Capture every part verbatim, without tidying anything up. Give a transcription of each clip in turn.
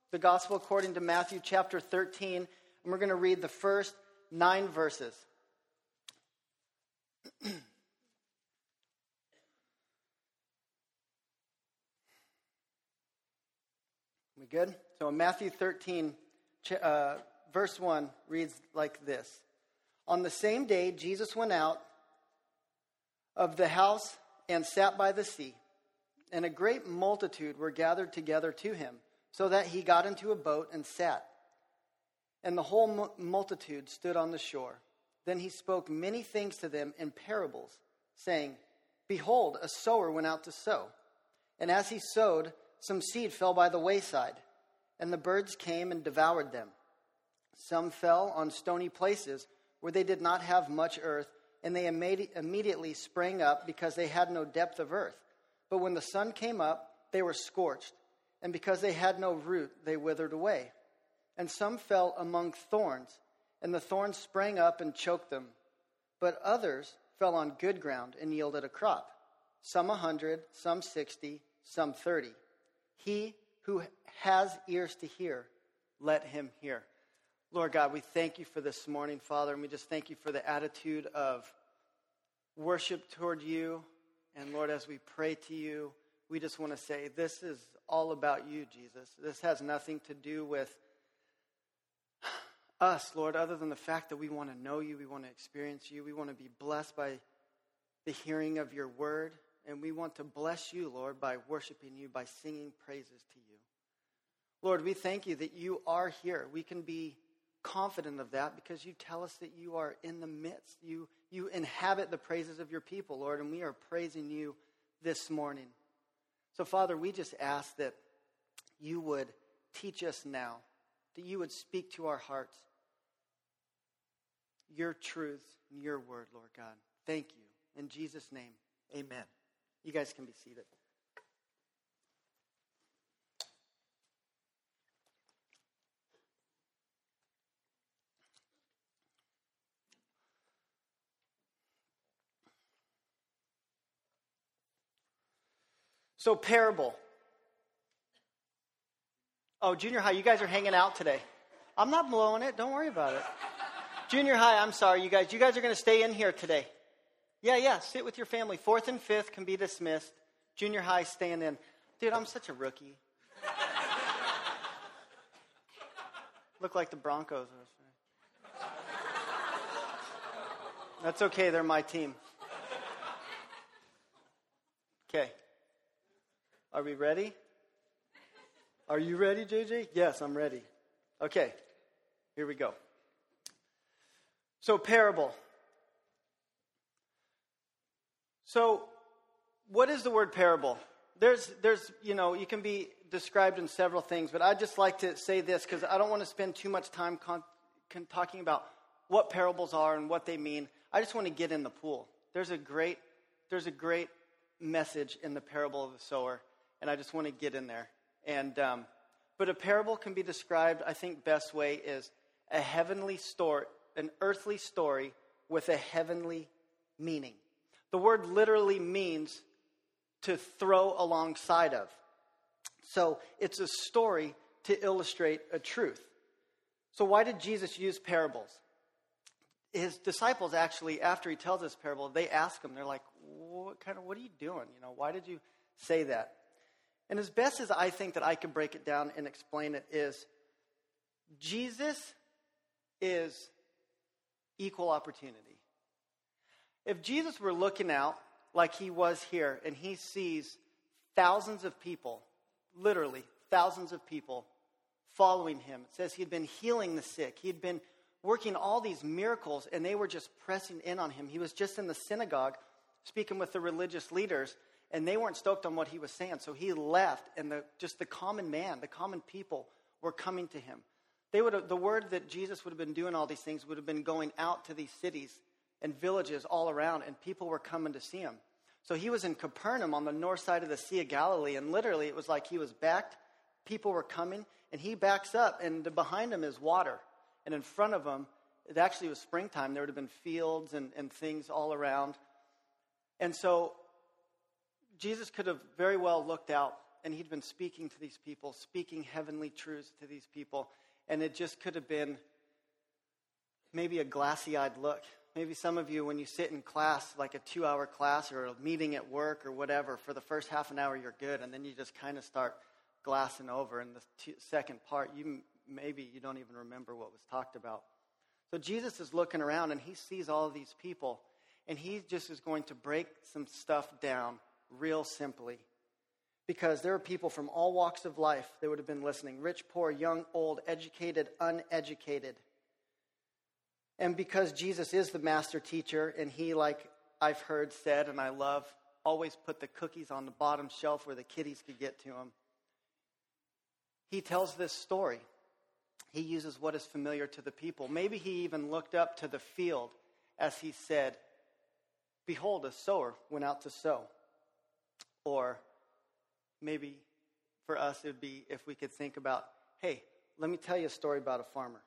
the Gospel according to Matthew chapter thirteen, and we're going to read the first nine verses. We good? So in Matthew thirteen, uh, verse one reads like this. On the same day, Jesus went out of the house and sat by the sea, and a great multitude were gathered together to him, so that he got into a boat and sat. And the whole multitude stood on the shore. Then he spoke many things to them in parables, saying, Behold, a sower went out to sow. And as he sowed, some seed fell by the wayside, and the birds came and devoured them. Some fell on stony places where they did not have much earth, and they immediately sprang up because they had no depth of earth. But when the sun came up, they were scorched, and because they had no root, they withered away. And some fell among thorns, and the thorns sprang up and choked them. But others fell on good ground and yielded a crop, some a hundred, some sixty, some thirty. He who has ears to hear, let him hear. Lord God, we thank you for this morning, Father, and we just thank you for the attitude of worship toward you. And Lord, as we pray to you, we just want to say, this is all about you, Jesus. This has nothing to do with us, Lord, other than the fact that we want to know you, we want to experience you, we want to be blessed by the hearing of your word, and we want to bless you, Lord, by worshiping you, by singing praises to you. Lord, we thank you that you are here. We can be confident of that because you tell us that you are in the midst. You, you inhabit the praises of your people, Lord, and we are praising you this morning. So, Father, we just ask that you would teach us now, that you would speak to our hearts your truth and your word, Lord God. Thank you. In Jesus' name, amen. You guys can be seated. So, parable. Oh, junior high, you guys are hanging out today. I'm not blowing it. Don't worry about it. Junior high, I'm sorry, you guys. You guys are going to stay in here today. Yeah, yeah, sit with your family. Fourth and fifth can be dismissed. Junior high, staying in. Dude, I'm such a rookie. Look like the Broncos. That's okay, they're my team. Okay. Are we ready? Are you ready, J J? Yes, I'm ready. Okay, here we go. So, parable. So, what is the word parable? There's, there's, you know, you can be described in several things, but I'd just like to say this because I don't want to spend too much time con- con- talking about what parables are and what they mean. I just want to get in the pool. There's a great, there's a great message in the parable of the sower, and I just want to get in there. And um, but a parable can be described, I think, best way is a heavenly story, an earthly story with a heavenly meaning. The word literally means to throw alongside of. So it's a story to illustrate a truth. So why did Jesus use parables? His disciples actually, after he tells this parable, they ask him, they're like, what kind of, what are you doing? You know, why did you say that? And as best as I think that I can break it down and explain it is, Jesus is equal opportunity. If Jesus were looking out like he was here and he sees thousands of people, literally thousands of people following him. It says he'd been healing the sick. He'd been working all these miracles and they were just pressing in on him. He was just in the synagogue speaking with the religious leaders and they weren't stoked on what he was saying. So he left and the, just the common man, the common people were coming to him. They would have, the word that Jesus would have been doing all these things would have been going out to these cities and villages all around, and people were coming to see him. So he was in Capernaum on the north side of the Sea of Galilee, and literally it was like he was backed, people were coming, and he backs up, and behind him is water. And in front of him, it actually was springtime. There would have been fields and, and things all around. And so Jesus could have very well looked out and he'd been speaking to these people, speaking heavenly truths to these people, and it just could have been maybe a glassy-eyed look. Maybe some of you, when you sit in class, like a two-hour class or a meeting at work or whatever, for the first half an hour you're good, and then you just kind of start glassing over. In the two, second part, you maybe you don't even remember what was talked about. So Jesus is looking around, and he sees all of these people, and he just is going to break some stuff down real simply. Because there are people from all walks of life that would have been listening. Rich, poor, young, old, educated, uneducated. And because Jesus is the master teacher, and he, like I've heard said, and I love, always put the cookies on the bottom shelf where the kiddies could get to them. He tells this story. He uses what is familiar to the people. Maybe he even looked up to the field as he said, "Behold, a sower went out to sow." Or maybe for us it would be if we could think about, hey, let me tell you a story about a farmer.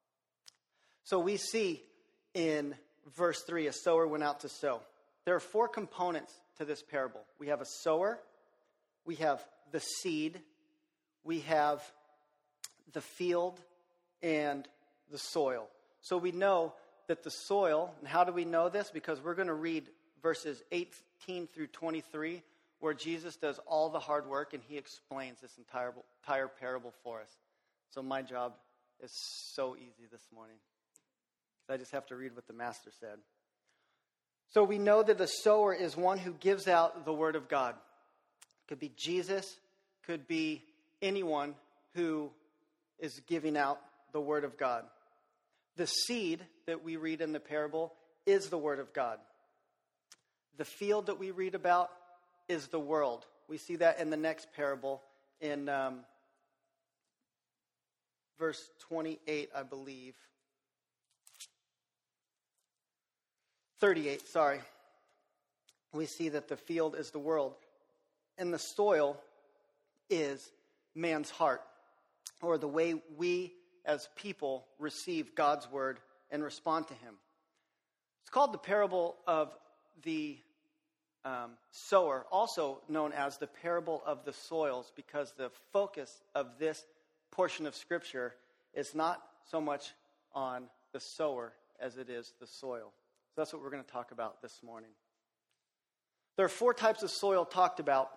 So we see in verse three, a sower went out to sow. There are four components to this parable. We have a sower, we have the seed, we have the field, and the soil. So we know that the soil, and how do we know this? Because we're going to read verses eighteen through twenty-three, where Jesus does all the hard work and he explains this entire, entire parable for us. So my job is so easy this morning. I just have to read what the master said. So we know that the sower is one who gives out the word of God. Could be Jesus, could be anyone who is giving out the word of God. The seed that we read in the parable is the word of God. The field that we read about is the world. We see that in the next parable in um, verse twenty-eight, I believe. thirty-eight, sorry. We see that the field is the world. And the soil is man's heart, or the way we as people receive God's word and respond to him. It's called the parable of the um, sower, also known as the parable of the soils, because the focus of this portion of Scripture is not so much on the sower as it is the soil. So that's what we're going to talk about this morning. There are four types of soil talked about,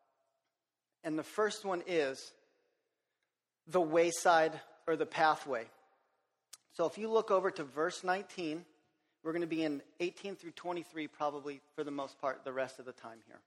and the first one is the wayside or the pathway. So if you look over to verse nineteen, we're going to be in eighteen through twenty-three probably for the most part the rest of the time here.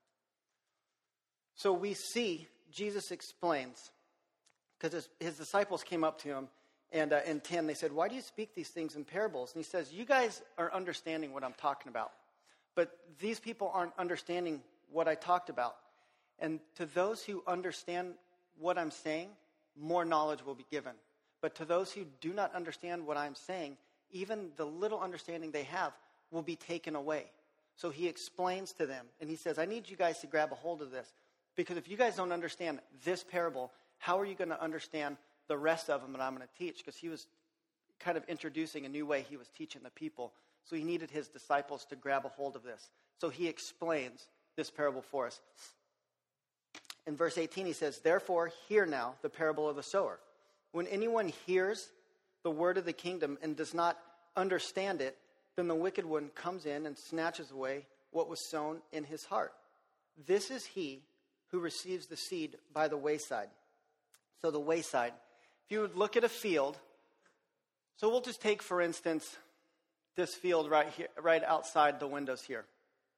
So we see Jesus explains, because his, his disciples came up to him, and uh, in ten they said, "Why do you speak these things in parables?" And he says, "You guys are understanding what I'm talking about, but these people aren't understanding what I talked about. And to those who understand what I'm saying, more knowledge will be given. But to those who do not understand what I'm saying, even the little understanding they have will be taken away." So he explains to them, and he says, I need you guys to grab a hold of this, because if you guys don't understand this parable, how are you going to understand the rest of them that I'm going to teach? Because he was kind of introducing a new way he was teaching the people. So he needed his disciples to grab a hold of this. So he explains this parable for us. In verse eighteen, he says, "Therefore, hear now the parable of the sower. When anyone hears the word of the kingdom and does not understand it, then the wicked one comes in and snatches away what was sown in his heart. This is he who receives the seed by the wayside." So the wayside, if you would look at a field, so we'll just take, for instance, this field right here, right outside the windows here.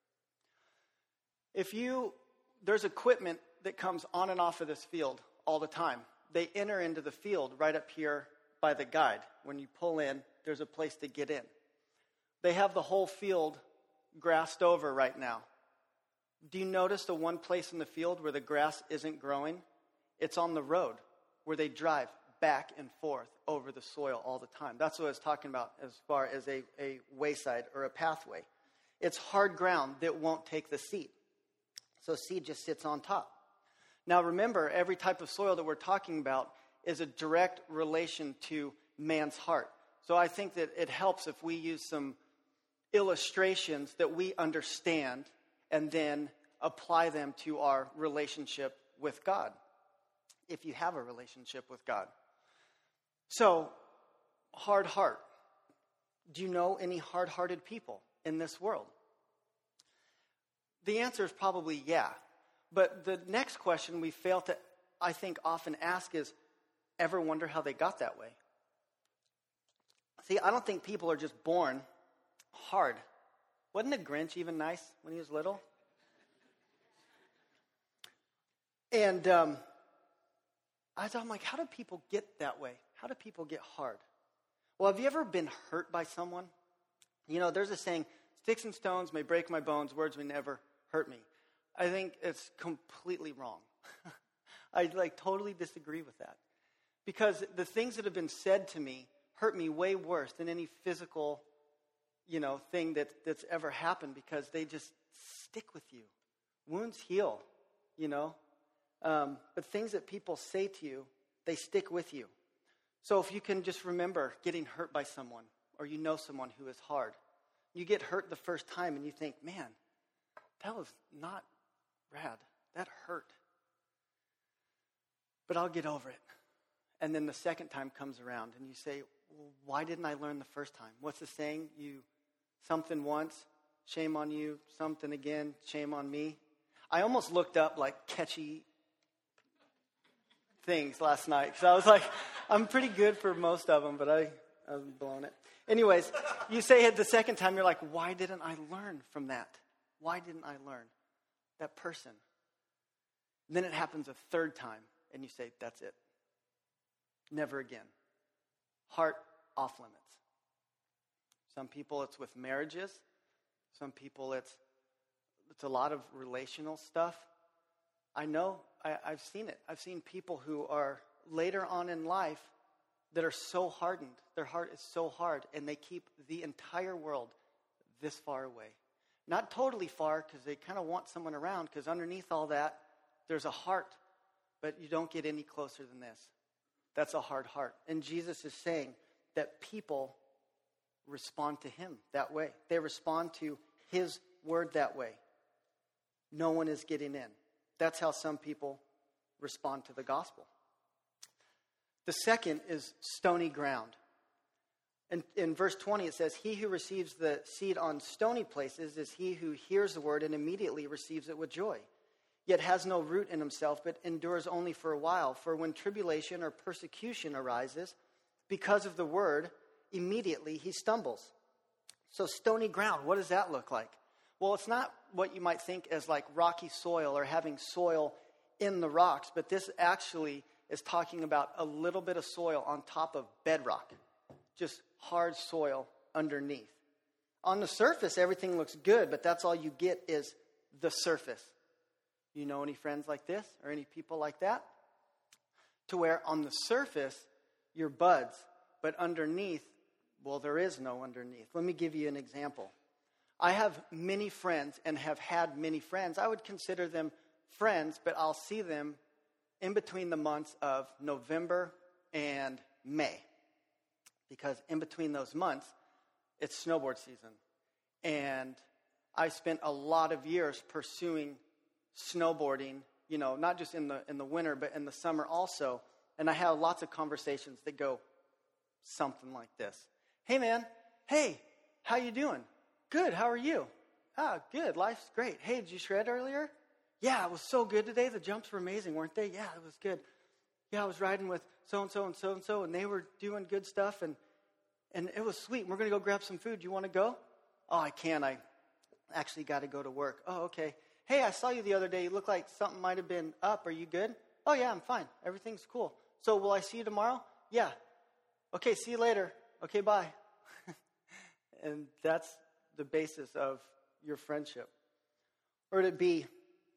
If you, there's equipment that comes on and off of this field all the time. They enter into the field right up here by the guide. When you pull in, there's a place to get in. They have the whole field grassed over right now. Do you notice the one place in the field where the grass isn't growing? It's on the road where they drive back and forth over the soil all the time. That's what I was talking about as far as a, a wayside or a pathway. It's hard ground that won't take the seed. So seed just sits on top. Now remember, every type of soil that we're talking about is a direct relation to man's heart. So I think that it helps if we use some illustrations that we understand and then apply them to our relationship with God, if you have a relationship with God. So, hard heart. Do you know any hard-hearted people in this world? The answer is probably yeah. But the next question we fail to, I think, often ask is, ever wonder how they got that way? See, I don't think people are just born hard. Wasn't the Grinch even nice when he was little? And um, I thought, I'm like, how do people get that way? How do people get hard? Well, have you ever been hurt by someone? You know, there's a saying, sticks and stones may break my bones, words may never hurt me. I think it's completely wrong. I like totally disagree with that. Because the things that have been said to me hurt me way worse than any physical, you know, thing that, that's ever happened, because they just stick with you. Wounds heal, you know. Um, but things that people say to you, they stick with you. So if you can just remember getting hurt by someone, or you know someone who is hard, you get hurt the first time and you think, man, that was not rad. That hurt. But I'll get over it. And then the second time comes around and you say, well, why didn't I learn the first time? What's the saying? You something once, shame on you. Something again, shame on me. I almost looked up like catchy things last night, because I was like, I'm pretty good for most of them, but I, I was blowing it. Anyways, you say it the second time, you're like, why didn't I learn from that? Why didn't I learn? That person. And then it happens a third time, and you say, that's it. Never again. Heart off limits. Some people it's with marriages. Some people it's it's a lot of relational stuff. I know, I, I've seen it. I've seen people who are later on in life that are so hardened. Their heart is so hard, and they keep the entire world this far away. Not totally far, because they kind of want someone around, because underneath all that, there's a heart, but you don't get any closer than this. That's a hard heart. And Jesus is saying that people respond to him that way. They respond to his word that way. No one is getting in. That's how some people respond to the gospel. The second is stony ground. In, in verse twenty, it says, he who receives the seed on stony places is he who hears the word and immediately receives it with joy, yet has no root in himself, but endures only for a while. For when tribulation or persecution arises because of the word, immediately he stumbles. So stony ground, what does that look like? Well, it's not what you might think as like rocky soil or having soil in the rocks, but this actually is talking about a little bit of soil on top of bedrock, just hard soil underneath. On the surface, everything looks good, but that's all you get is the surface. You know any friends like this or any people like that? To where on the surface, you're buds, but underneath, well, there is no underneath. Let me give you an example. I have many friends and have had many friends. I would consider them friends, but I'll see them in between the months of November and May. Because in between those months, it's snowboard season. And I spent a lot of years pursuing snowboarding, you know, not just in the in the winter, but in the summer also. And I have lots of conversations that go something like this. Hey, man. Hey, how you doing? Good. How are you? Ah, good. Life's great. Hey, did you shred earlier? Yeah, it was so good today. The jumps were amazing, weren't they? Yeah, it was good. Yeah, I was riding with so-and-so and so-and-so, and they were doing good stuff, and and it was sweet. We're going to go grab some food. Do you want to go? Oh, I can't. I actually got to go to work. Oh, okay. Hey, I saw you the other day. You look like something might have been up. Are you good? Oh, yeah, I'm fine. Everything's cool. So will I see you tomorrow? Yeah. Okay, see you later. Okay, bye. And that's the basis of your friendship. Or to be,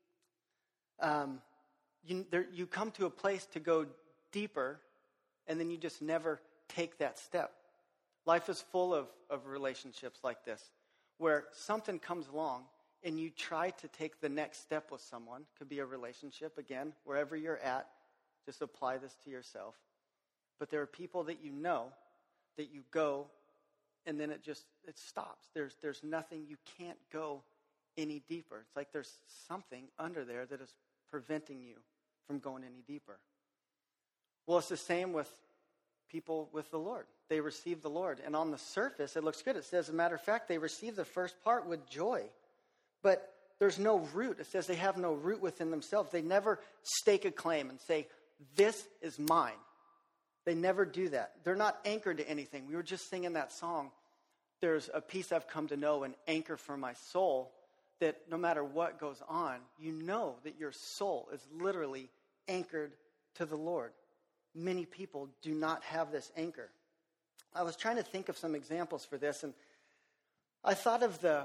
um, you, there, you come to a place to go deeper, and then you just never take that step. Life is full of, of relationships like this, where something comes along, and you try to take the next step with someone. Could be a relationship, again, wherever you're at. Just apply this to yourself. But there are people that you know that you go, and then it just, it stops. There's there's nothing, you can't go any deeper. It's like there's something under there that is preventing you from going any deeper. Well, it's the same with people with the Lord. They receive the Lord. And on the surface, it looks good. It says, as a matter of fact, they receive the first part with joy. But there's no root. It says they have no root within themselves. They never stake a claim and say, this is mine. They never do that. They're not anchored to anything. We were just singing that song. There's a peace I've come to know, an anchor for my soul, that no matter what goes on, you know that your soul is literally anchored to the Lord. Many people do not have this anchor. I was trying to think of some examples for this, and I thought of the,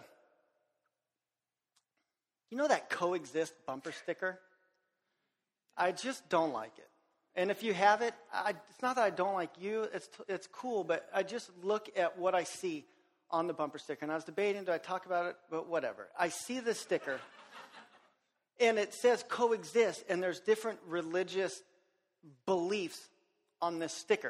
you know that coexist bumper sticker? I just don't like it. And if you have it, I, it's not that I don't like you, it's it's cool, but I just look at what I see on the bumper sticker. And I was debating, do I talk about it? But whatever. I see the sticker, and it says coexist, and there's different religious beliefs on this sticker.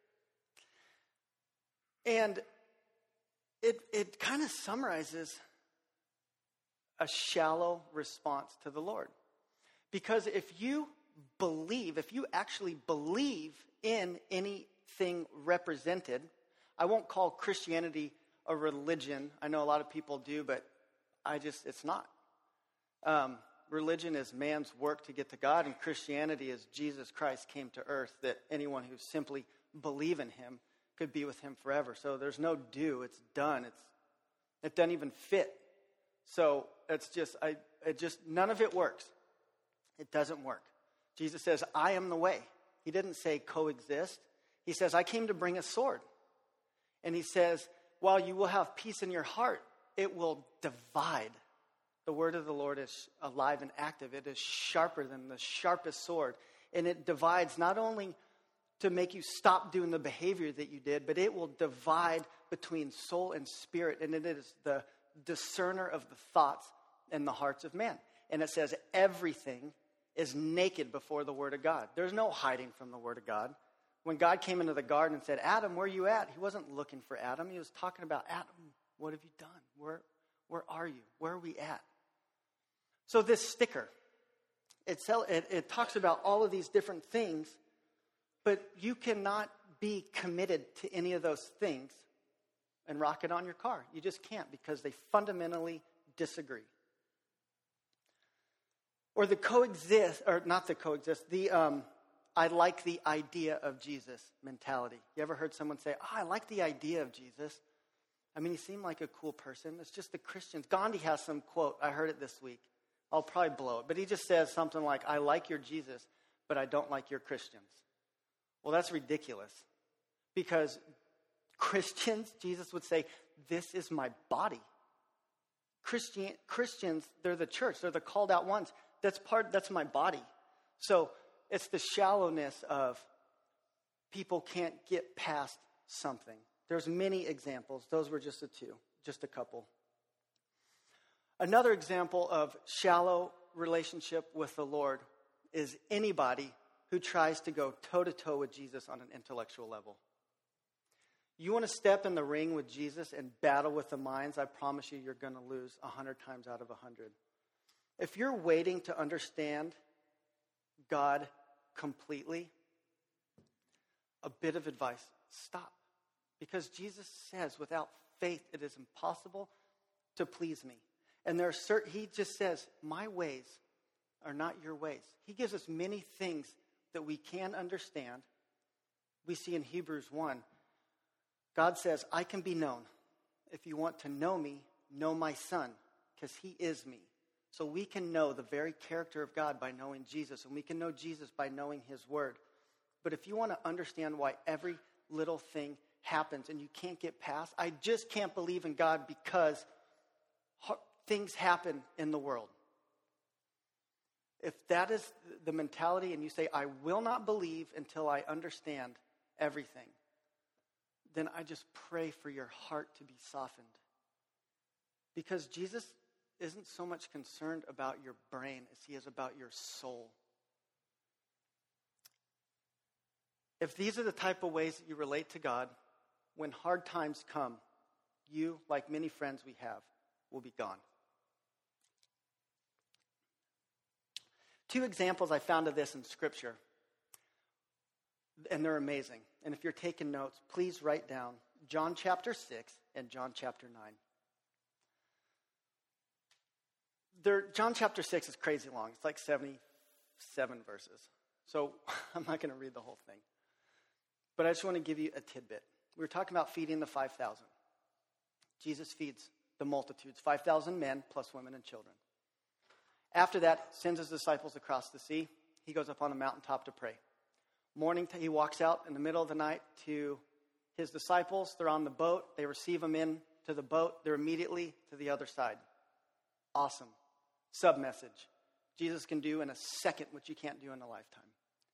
And it it kind of summarizes a shallow response to the Lord. Because if you believe, if you actually believe in anything represented, I won't call Christianity a religion. I know a lot of people do, but I just, it's not. Um, religion is man's work to get to God, and Christianity is Jesus Christ came to earth that anyone who simply believe in him could be with him forever. So there's no do, it's done. It's it doesn't even fit. So it's just, I it just, none of it works. It doesn't work. Jesus says, I am the way. He didn't say coexist. He says, I came to bring a sword. And he says, while you will have peace in your heart, it will divide. The word of the Lord is alive and active. It is sharper than the sharpest sword. And it divides not only to make you stop doing the behavior that you did, but it will divide between soul and spirit. And it is the discerner of the thoughts and the hearts of man. And it says everything is naked before the word of God. There's no hiding from the word of God. When God came into the garden and said, Adam, where are you at? He wasn't looking for Adam. He was talking about, Adam, what have you done? Where, where are you? Where are we at? So this sticker, it, it, it talks about all of these different things, but you cannot be committed to any of those things and rock it on your car. You just can't, because they fundamentally disagree. Or the coexist, or not the coexist, the um, I like the idea of Jesus mentality. You ever heard someone say, oh, I like the idea of Jesus? I mean, he seemed like a cool person. It's just the Christians. Gandhi has some quote. I heard it this week. I'll probably blow it. But he just says something like, I like your Jesus, but I don't like your Christians. Well, that's ridiculous. Because Christians, Jesus would say, this is my body. Christian, Christians, they're the church. They're the called out ones. That's part, that's my body. So it's the shallowness of people can't get past something. There's many examples. Those were just a two, just a couple. Another example of shallow relationship with the Lord is anybody who tries to go toe-to-toe with Jesus on an intellectual level. You want to step in the ring with Jesus and battle with the minds, I promise you, you're going to lose a hundred times out of a hundred. If you're waiting to understand God completely, a bit of advice, stop. Because Jesus says, without faith, it is impossible to please me. And there are certain, he just says, my ways are not your ways. He gives us many things that we can understand. We see in Hebrews one, God says, I can be known. If you want to know me, know my son, because he is me. So we can know the very character of God by knowing Jesus, and we can know Jesus by knowing his word. But if you want to understand why every little thing happens and you can't get past, I just can't believe in God because things happen in the world. If that is the mentality and you say, I will not believe until I understand everything, then I just pray for your heart to be softened. Because Jesus isn't so much concerned about your brain as he is about your soul. If these are the type of ways that you relate to God, when hard times come, you, like many friends we have, will be gone. two examples I found of this in Scripture, and they're amazing. And if you're taking notes, please write down John chapter six and John chapter nine. There, John chapter six is crazy long. It's like seventy-seven verses. So I'm not going to read the whole thing. But I just want to give you a tidbit. We were talking about feeding the five thousand. Jesus feeds the multitudes, five thousand men plus women and children. After that, sends his disciples across the sea. He goes up on a mountaintop to pray. Morning, he walks out in the middle of the night to his disciples. They're on the boat. They receive him in to the boat. They're immediately to the other side. Awesome. Sub-message. Jesus can do in a second what you can't do in a lifetime.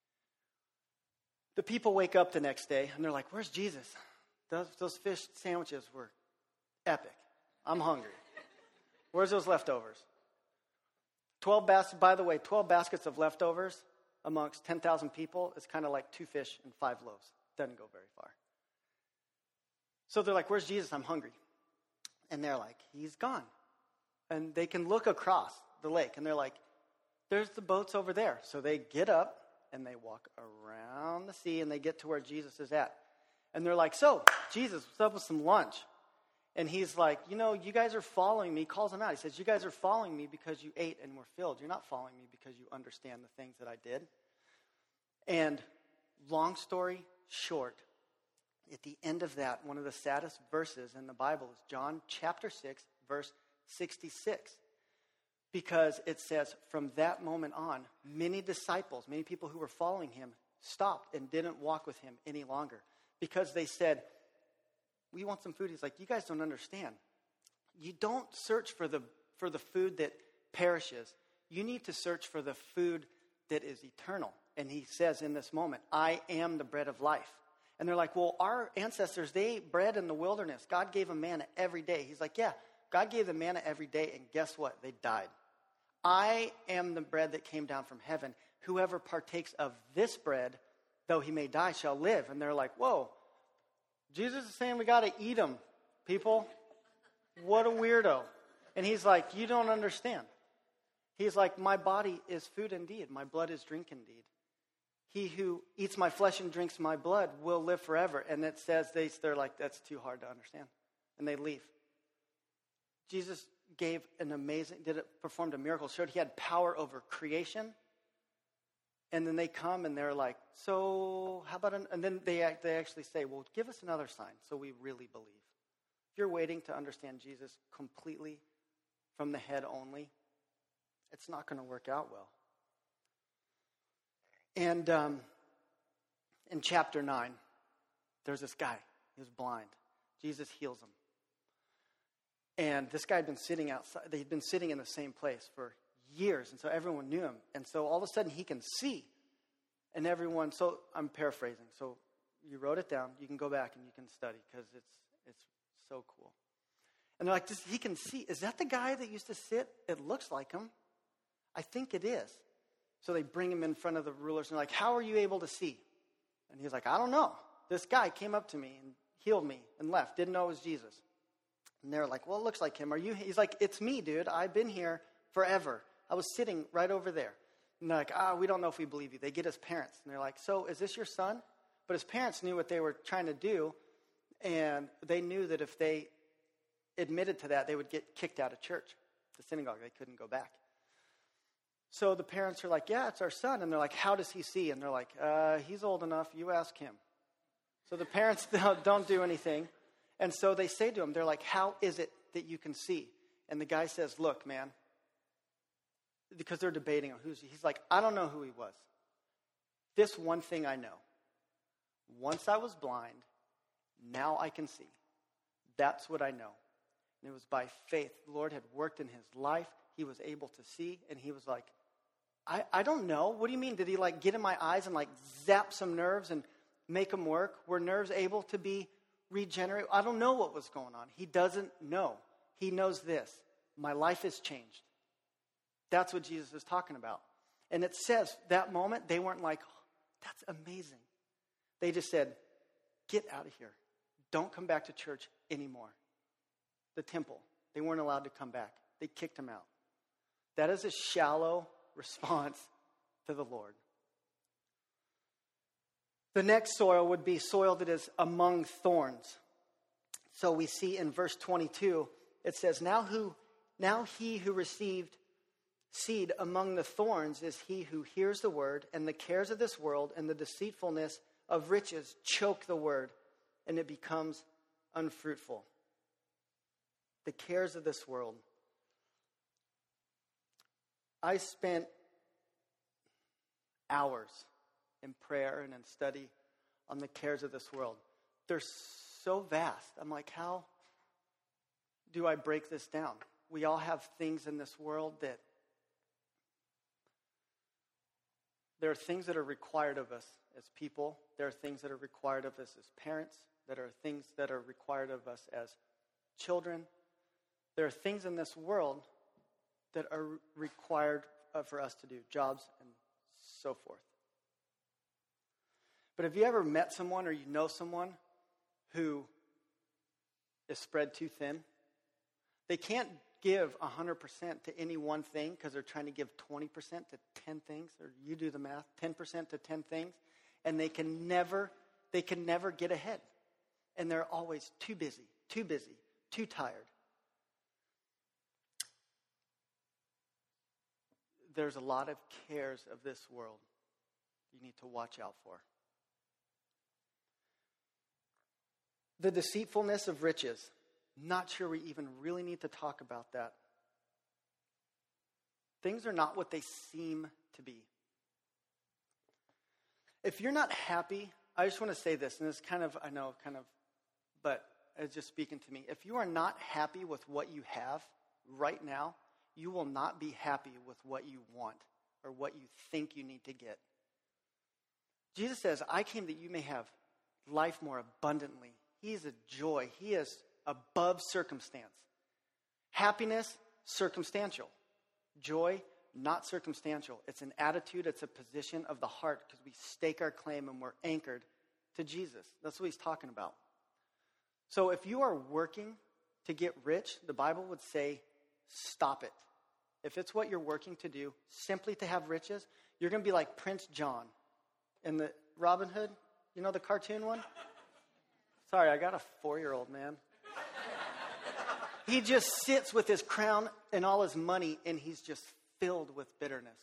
The people wake up the next day, and they're like, where's Jesus? Those, those fish sandwiches were epic. I'm hungry. Where's those leftovers? Twelve baskets, by the way, twelve baskets of leftovers amongst ten thousand people is kind of like two fish and five loaves. Doesn't go very far. So they're like, where's Jesus? I'm hungry. And they're like, he's gone. And they can look across the lake, and they're like, there's the boats over there. So they get up, and they walk around the sea, and they get to where Jesus is at. And they're like, so, Jesus, what's up with some lunch? And he's like, you know, you guys are following me. He calls them out. He says, you guys are following me because you ate and were filled. You're not following me because you understand the things that I did. And long story short, at the end of that, one of the saddest verses in the Bible is John chapter six, verse sixty-six. Because it says, from that moment on, many disciples, many people who were following him, stopped and didn't walk with him any longer. Because they said, we want some food. He's like, you guys don't understand. You don't search for the for the food that perishes. You need to search for the food that is eternal. And he says in this moment, I am the bread of life. And they're like, well, our ancestors, they ate bread in the wilderness. God gave them manna every day. He's like, yeah, God gave them manna every day, and guess what? They died. I am the bread that came down from heaven. Whoever partakes of this bread, though he may die, shall live. And they're like, whoa, Jesus is saying we got to eat them, people. What a weirdo. And he's like, you don't understand. He's like, my body is food indeed. My blood is drink indeed. He who eats my flesh and drinks my blood will live forever. And it says, they, they're like, that's too hard to understand. And they leave. Jesus gave an amazing, did it, performed a miracle, showed he had power over creation. And then they come and they're like, so how about, an, and then they act, they actually say, well, give us another sign so we really believe. If you're waiting to understand Jesus completely from the head only, it's not going to work out well. And um, in chapter nine, there's this guy. He was blind. Jesus heals him. And this guy had been sitting outside. They'd been sitting in the same place for years. And so everyone knew him. And so all of a sudden he can see. And everyone, so I'm paraphrasing. So you wrote it down. You can go back and you can study because it's it's so cool. And they're like, this, he can see. Is that the guy that used to sit? It looks like him. I think it is. So they bring him in front of the rulers and they're like, how are you able to see? And he's like, I don't know. This guy came up to me and healed me and left. Didn't know it was Jesus. And they're like, well, it looks like him. Are you? He's like, it's me, dude. I've been here forever. I was sitting right over there. And they're like, ah, we don't know if we believe you. They get his parents. And they're like, so is this your son? But his parents knew what they were trying to do. And they knew that if they admitted to that, they would get kicked out of church, the synagogue. They couldn't go back. So the parents are like, yeah, it's our son. And they're like, how does he see? And they're like, uh, he's old enough. You ask him. So the parents don't do anything. And so they say to him, they're like, how is it that you can see? And the guy says, look, man, because they're debating on who's, he's like, I don't know who he was. This one thing I know. Once I was blind, now I can see. That's what I know. And it was by faith. The Lord had worked in his life. He was able to see. And he was like, I, I don't know. What do you mean? Did he like get in my eyes and like zap some nerves and make them work? Were nerves able to be regenerated? I don't know what was going on. He doesn't know. He knows this. My life has changed. That's what Jesus is talking about. And it says that moment, they weren't like, oh, that's amazing. They just said, get out of here. Don't come back to church anymore. The temple, they weren't allowed to come back. They kicked him out. That is a shallow response to the Lord. The next soil would be soil that is among thorns. So we see in verse twenty-two, it says, Now who, now he who received seed among the thorns is he who hears the word, and the cares of this world and the deceitfulness of riches choke the word, and it becomes unfruitful. The cares of this world. I spent hours in prayer and in study on the cares of this world. They're so vast. I'm like, how do I break this down? We all have things in this world that there are things that are required of us as people. There are things that are required of us as parents. There are things that are required of us as children. There are things in this world that are required for us to do, jobs and so forth. But have you ever met someone or you know someone who is spread too thin? They can't give one hundred percent to any one thing because they're trying to give twenty percent to ten things, or you do the math, ten percent to ten things, and they can never, they can never get ahead. And they're always too busy, too busy, too tired. There's a lot of cares of this world you need to watch out for. The deceitfulness of riches. Not sure we even really need to talk about that. Things are not what they seem to be. If you're not happy, I just want to say this, and it's kind of, I know, kind of, but it's just speaking to me. If you are not happy with what you have right now, you will not be happy with what you want or what you think you need to get. Jesus says, I came that you may have life more abundantly. He is a joy. He is above circumstance. Happiness, circumstantial. Joy, not circumstantial. It's an attitude, it's a position of the heart because we stake our claim and we're anchored to Jesus. That's what he's talking about. So if you are working to get rich, the Bible would say, stop it. If it's what you're working to do, simply to have riches, you're going to be like Prince John in the Robin Hood. You know the cartoon one? Sorry, I got a four-year-old, man. He just sits with his crown and all his money, and he's just filled with bitterness.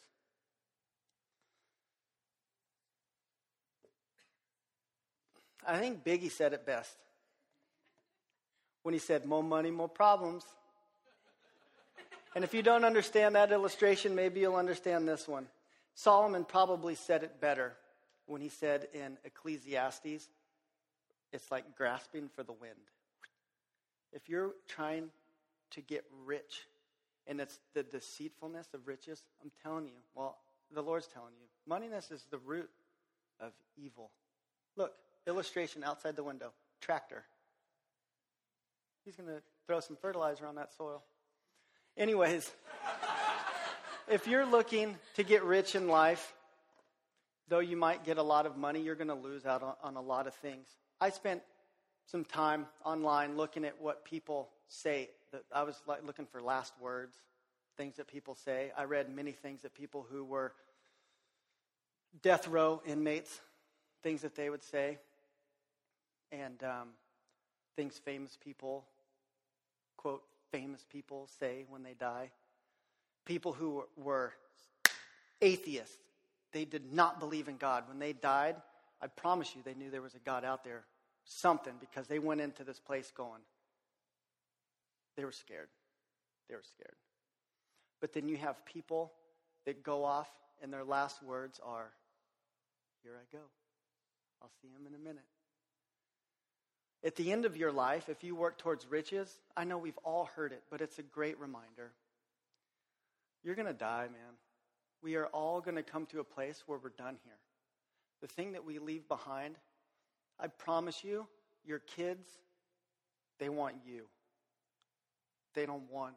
I think Biggie said it best when he said, more money, more problems. And if you don't understand that illustration, maybe you'll understand this one. Solomon probably said it better when he said in Ecclesiastes, it's like grasping for the wind. If you're trying to get rich, and it's the deceitfulness of riches, I'm telling you, well, the Lord's telling you, moneyness is the root of evil. Look, illustration outside the window, tractor. He's going to throw some fertilizer on that soil. Anyways, if you're looking to get rich in life, though you might get a lot of money, you're going to lose out on, on a lot of things. I spent some time online looking at what people say. I was like looking for last words, things that people say. I read many things that people who were death row inmates, things that they would say, and um, things famous people, quote, famous people say when they die. People who were atheists, they did not believe in God. When they died, I promise you they knew there was a God out there, something, because they went into this place going, they were scared. They were scared. But then you have people that go off and their last words are, here I go. I'll see him in a minute. At the end of your life, if you work towards riches, I know we've all heard it, but it's a great reminder. You're going to die, man. We are all going to come to a place where we're done here. The thing that we leave behind, I promise you, your kids, they want you. They don't want,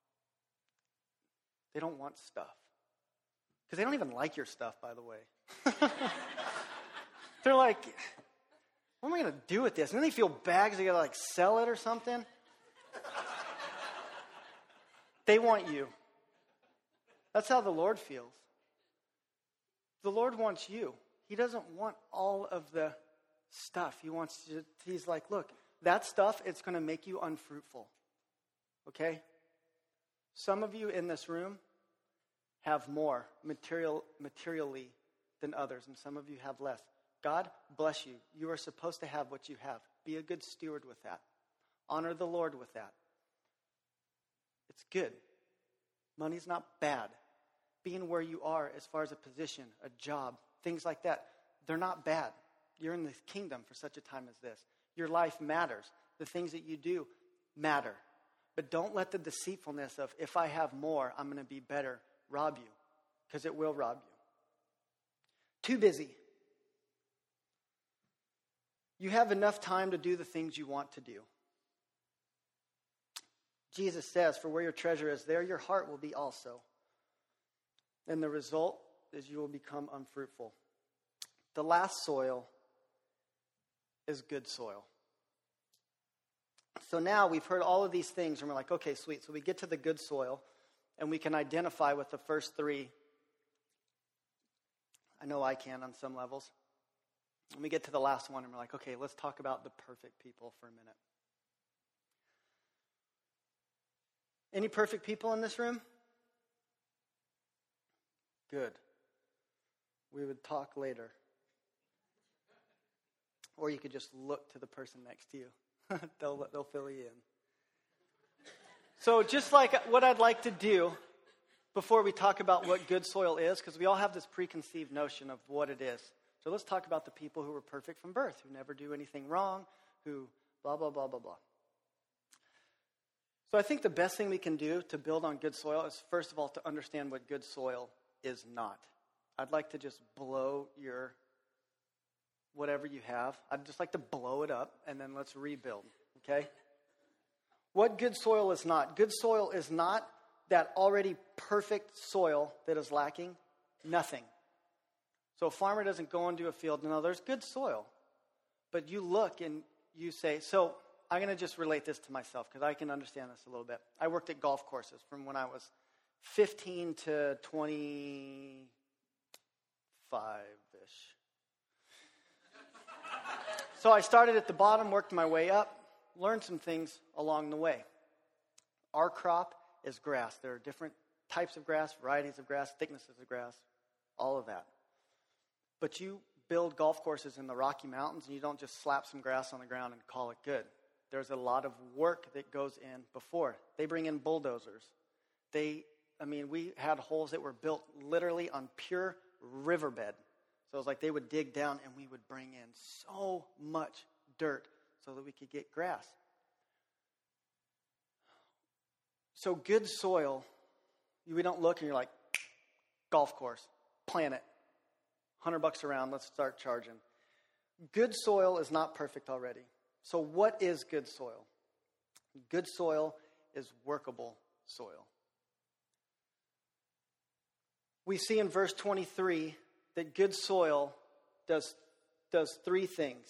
they don't want stuff. Because they don't even like your stuff, by the way. They're like, what am I going to do with this? And then they feel bad because they got to like sell it or something. They want you. That's how the Lord feels. The Lord wants you. He doesn't want all of the stuff. He wants you, he's like, look, that stuff, it's going to make you unfruitful. Okay? Some of you in this room have more material, materially than others, and some of you have less. God bless you. You are supposed to have what you have. Be a good steward with that. Honor the Lord with that. It's good. Money's not bad. Being where you are as far as a position, a job, things like that, they're not bad. You're in the kingdom for such a time as this. Your life matters. The things that you do matter. But don't let the deceitfulness of, if I have more, I'm going to be better, rob you. Because it will rob you. Too busy. You have enough time to do the things you want to do. Jesus says, for where your treasure is, there your heart will be also. And the result is you will become unfruitful. The last soil is good soil. So now we've heard all of these things, and we're like, okay, sweet. So we get to the good soil, and we can identify with the first three. I know I can on some levels. And we get to the last one, and we're like, okay, let's talk about the perfect people for a minute. Any perfect people in this room? Good. We would talk later. Or you could just look to the person next to you. they'll, they'll fill you in. So just like what I'd like to do before we talk about what good soil is, because we all have this preconceived notion of what it is. So let's talk about the people who were perfect from birth, who never do anything wrong, who blah, blah, blah, blah, blah. So I think the best thing we can do to build on good soil is, first of all, to understand what good soil is not. I'd like to just blow your, whatever you have, I'd just like to blow it up, and then let's rebuild, okay? What good soil is not? Good soil is not that already perfect soil that is lacking nothing. So a farmer doesn't go into a field, no, there's good soil. But you look and you say, so I'm going to just relate this to myself because I can understand this a little bit. I worked at golf courses from when I was fifteen to twenty-five-ish. So I started at the bottom, worked my way up, learned some things along the way. Our crop is grass. There are different types of grass, varieties of grass, thicknesses of grass, all of that. But you build golf courses in the Rocky Mountains and you don't just slap some grass on the ground and call it good. There's a lot of work that goes in before. They bring in bulldozers. They, I mean, we had holes that were built literally on pure riverbed. So it was like they would dig down and we would bring in so much dirt so that we could get grass. So good soil, we don't look and you're like, golf course, plant it. one hundred bucks around, let's start charging. Good soil is not perfect already. So what is good soil? Good soil is workable soil. We see in verse twenty-three that good soil does, does three things.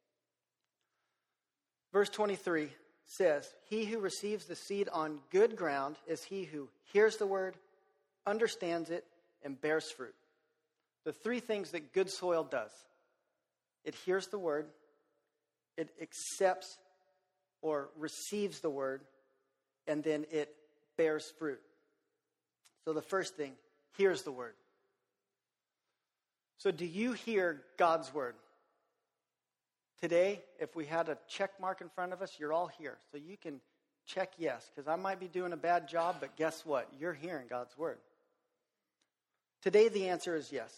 Verse twenty-three says, he who receives the seed on good ground is he who hears the word, understands it, and bears fruit. The three things that good soil does. It hears the word, it accepts or receives the word, and then it bears fruit. So the first thing, hears the word. So do you hear God's word? Today, if we had a check mark in front of us, you're all here. So you can check yes, because I might be doing a bad job, but guess what? You're hearing God's word. Today, the answer is yes.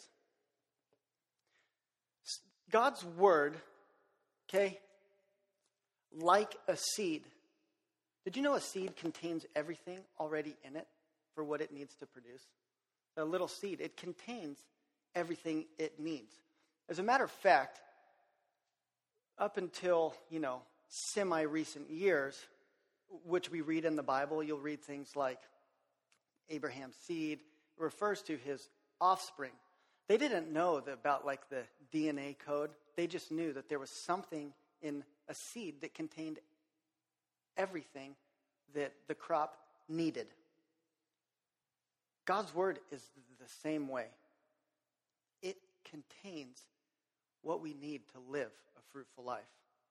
God's word, okay, like a seed. Did you know a seed contains everything already in it for what it needs to produce? A little seed, it contains everything it needs. As a matter of fact, up until, you know, semi-recent years, which we read in the Bible, you'll read things like Abraham's seed refers to his offspring. They didn't know that about like the D N A code. They just knew that there was something in a seed that contained everything that the crop needed. God's word is the same way. It contains what we need to live a fruitful life.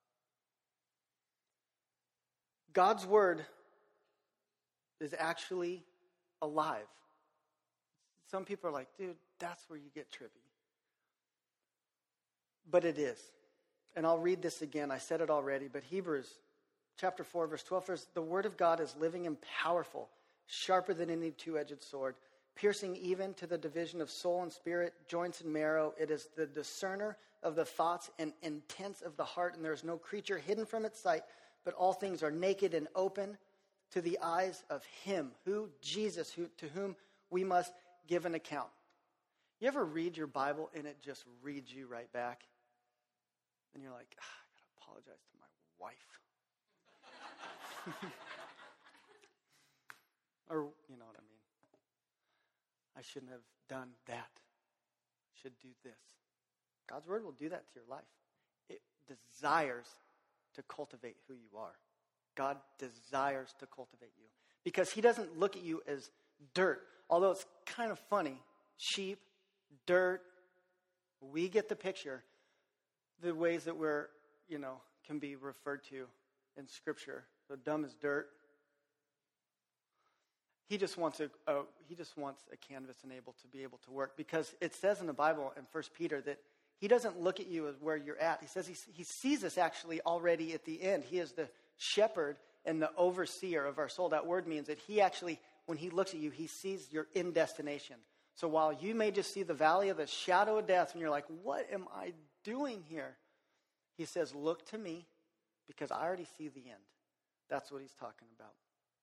God's word is actually alive. Some people are like, dude, that's where you get trippy. But it is. And I'll read this again. I said it already, but Hebrews chapter four, verse twelve says, the word of God is living and powerful, sharper than any two-edged sword, piercing even to the division of soul and spirit, joints and marrow. It is the discerner of the thoughts and intents of the heart, and there is no creature hidden from its sight, but all things are naked and open to the eyes of him, who, Jesus, who, to whom we must give an account. You ever read your Bible and it just reads you right back? And you're like, ah, I got to apologize to my wife. Or, you know what I mean. I shouldn't have done that. I should do this. God's word will do that to your life. It desires to cultivate who you are. God desires to cultivate you. Because he doesn't look at you as dirt. Although it's kind of funny. Sheep, dirt. We get the picture. The ways that we're, you know, can be referred to in Scripture. So dumb as dirt. He just wants a, a he just wants a canvas and able to be able to work, because it says in the Bible in First Peter that he doesn't look at you as where you're at. He says he, he sees us actually already at the end. He is the shepherd and the overseer of our soul. That word means that he actually, when he looks at you, he sees your end destination. So while you may just see the valley of the shadow of death and you're like, what am I doing here? He says, look to me, because I already see the end. That's what he's talking about.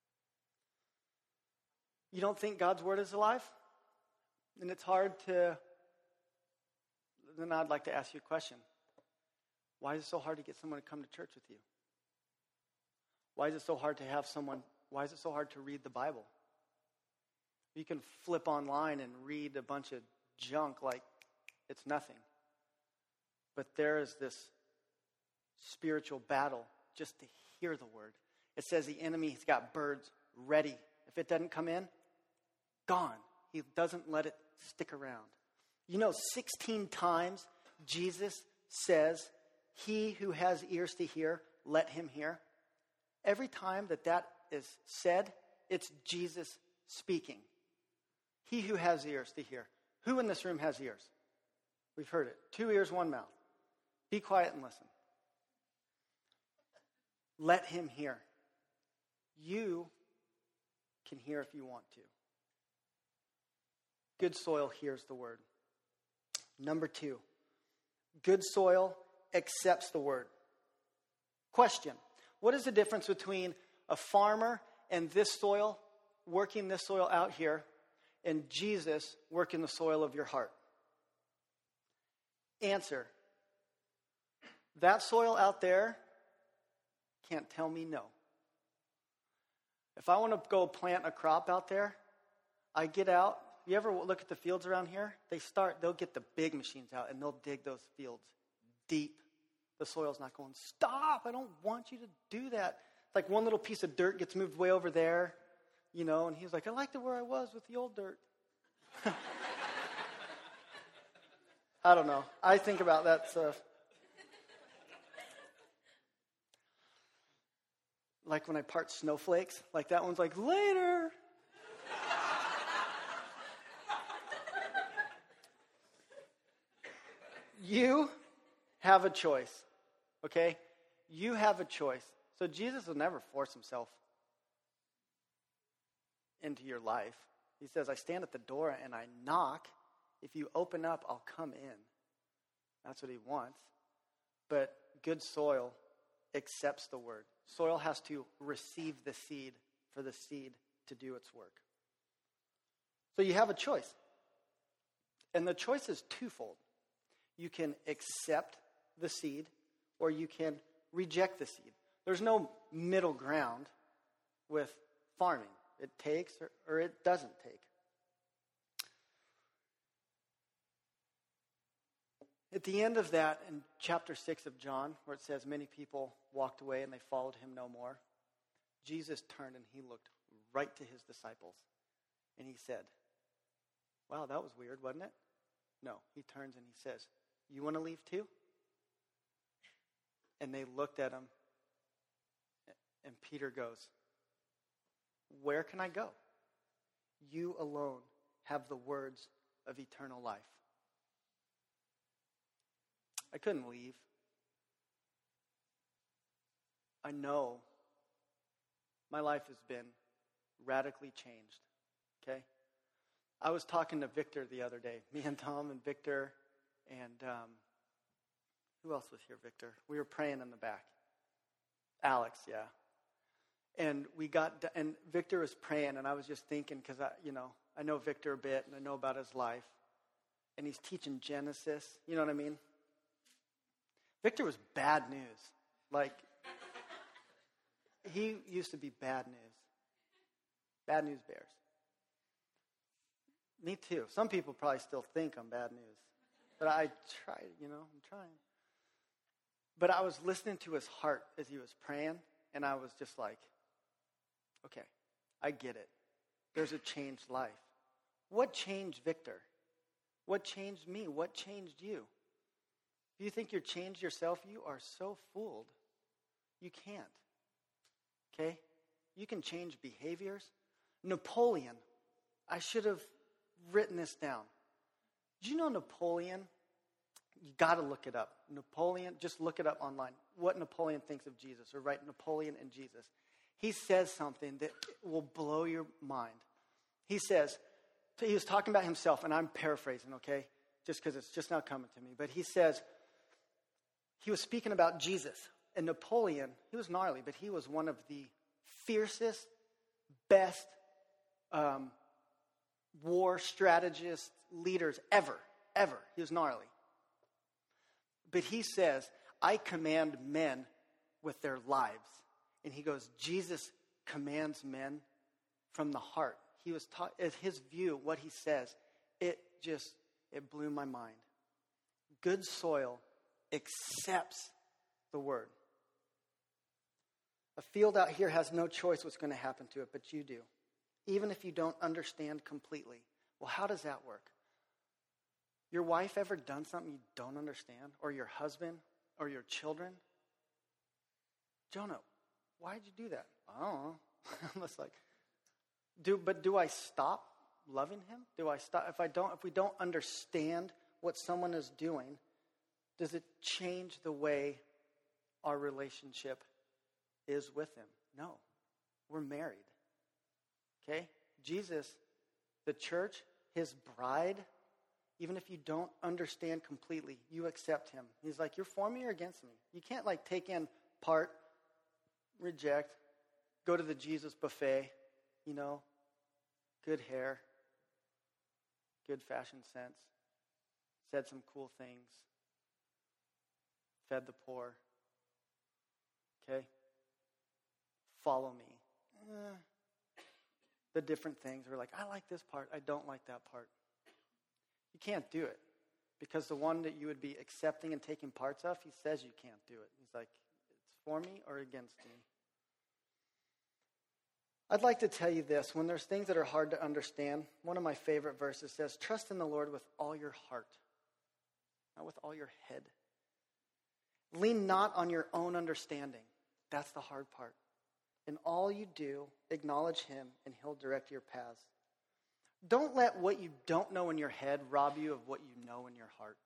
You don't think God's word is alive? And it's hard to... Then I'd like to ask you a question. Why is it so hard to get someone to come to church with you? Why is it so hard to have someone... Why is it so hard to read the Bible? You can flip online and read a bunch of junk like it's nothing. But there is this spiritual battle just to hear the word. It says the enemy's got birds ready. If it doesn't come in, gone. He doesn't let it stick around. You know, sixteen times Jesus says, he who has ears to hear, let him hear. Every time that that is said, it's Jesus speaking. He who has ears to hear. Who in this room has ears? We've heard it. Two ears, one mouth. Be quiet and listen. Let him hear. You can hear if you want to. Good soil hears the word. Number two, good soil accepts the word. Question, what is the difference between a farmer and this soil, working this soil out here, and Jesus working the soil of your heart? Answer, that soil out there can't tell me no. If I want to go plant a crop out there, I get out. You ever look at the fields around here? They start, they'll get the big machines out and they'll dig those fields deep. The soil's not going, stop, I don't want you to do that. It's like one little piece of dirt gets moved way over there, you know, and he's like, I liked it where I was with the old dirt. I don't know. I think about that stuff. Like when I part snowflakes, like that one's like, later. You have a choice, okay? You have a choice. So Jesus will never force himself into your life. He says, I stand at the door and I knock. If you open up, I'll come in. That's what he wants. But good soil accepts the word. Soil has to receive the seed for the seed to do its work. So you have a choice. And the choice is twofold. You can accept the seed or you can reject the seed. There's no middle ground with farming. It takes or, or it doesn't take. At the end of that, in chapter six of John, where it says many people walked away and they followed him no more, Jesus turned and he looked right to his disciples. And he said, wow, that was weird, wasn't it? No, he turns and he says, you want to leave too? And they looked at him, and Peter goes, where can I go? You alone have the words of eternal life. I couldn't leave. I know my life has been radically changed, okay? I was talking to Victor the other day, me and Tom and Victor, and um, who else was here, Victor? We were praying in the back. Alex, yeah. And we got, and Victor was praying, and I was just thinking, because I, you know, I know Victor a bit, and I know about his life, and he's teaching Genesis, you know what I mean? Victor was bad news. Like, he used to be bad news. Bad news bears. Me too. Some people probably still think I'm bad news. But I try, you know, I'm trying. But I was listening to his heart as he was praying, and I was just like, okay, I get it. There's a changed life. What changed Victor? What changed me? What changed you? If you think you're changed yourself, you are so fooled. You can't. Okay? You can change behaviors. Napoleon, I should have written this down. Did you know Napoleon? You got to look it up. Napoleon, just look it up online. What Napoleon thinks of Jesus, or write Napoleon and Jesus. He says something that will blow your mind. He says, he was talking about himself, and I'm paraphrasing, okay? Just because it's just not coming to me. But he says, he was speaking about Jesus. And Napoleon, he was gnarly, but he was one of the fiercest, best um, war strategist leaders ever, ever. He was gnarly. But he says, I command men with their lives. And he goes, Jesus commands men from the heart. He was taught, as his view, what he says, it just, it blew my mind. Good soil accepts the word. A field out here has no choice what's going to happen to it, but you do. Even if you don't understand completely. Well, how does that work? Your wife ever done something you don't understand? Or your husband? Or your children? Jonah, why'd you do that? I don't know. I'm just like, do, but do I stop loving him? Do I stop? If I don't, if we don't understand what someone is doing, does it change the way our relationship is with him? No. We're married. Okay? Jesus, the church, his bride, even if you don't understand completely, you accept him. He's like, you're for me or against me? You can't like take in part, reject, go to the Jesus buffet, you know, good hair, good fashion sense, said some cool things, fed the poor, okay? Follow me. Eh, the different things. We're like, I like this part, I don't like that part. You can't do it because the one that you would be accepting and taking parts of, he says you can't do it. He's like, it's for me or against me. I'd like to tell you this. When there's things that are hard to understand, one of my favorite verses says, trust in the Lord with all your heart, not with all your head. Lean not on your own understanding. That's the hard part. In all you do, acknowledge him, and he'll direct your paths. Don't let what you don't know in your head rob you of what you know in your heart.